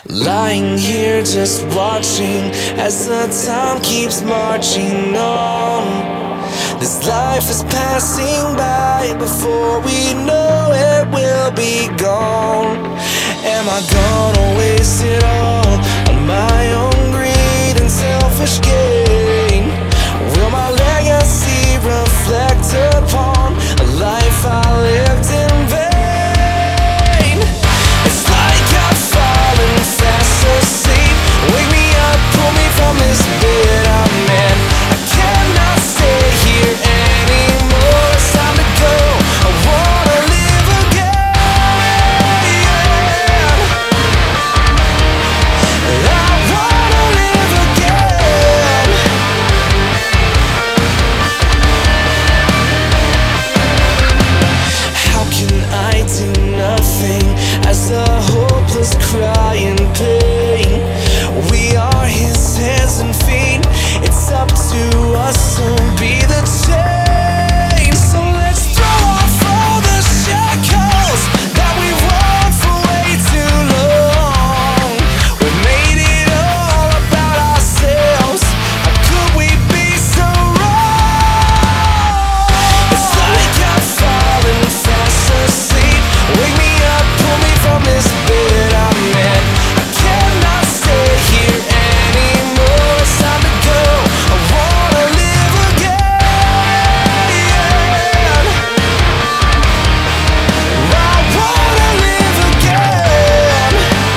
Lying here just watching as the time keeps marching on. This life is passing by, before we know it will be gone. Am I gonna waste it all on my own greed and selfish gain? Will my legacy reflect upon a life I lived in vain? It's like I've fallen fast asleep. Wake me up, pull me from this bed I'm in. I cannot stay here anymore. It's time to go. I wanna live again. I wanna live again. How can I do nothing as the hopeless cry in pain? We are his hands and feet. It's up to us to be the change. So let's throw off all the shackles that we've worn for way too long. We made it all about ourselves. How could we be so wrong? It's like I've fallen fast asleep. Wake me up, pull me from this bed I'm in. I cannot stay here anymore. It's time to go. I wanna live again. I wanna live again.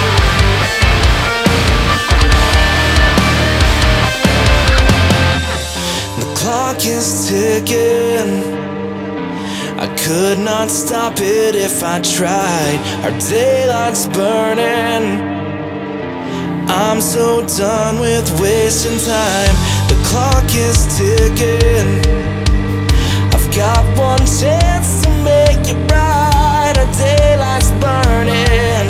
The clock is ticking. I could not stop it if I tried. Our daylight's burning. I'm so done with wasting time. The clock is ticking. I've got one chance to make it right. Our daylight's burning.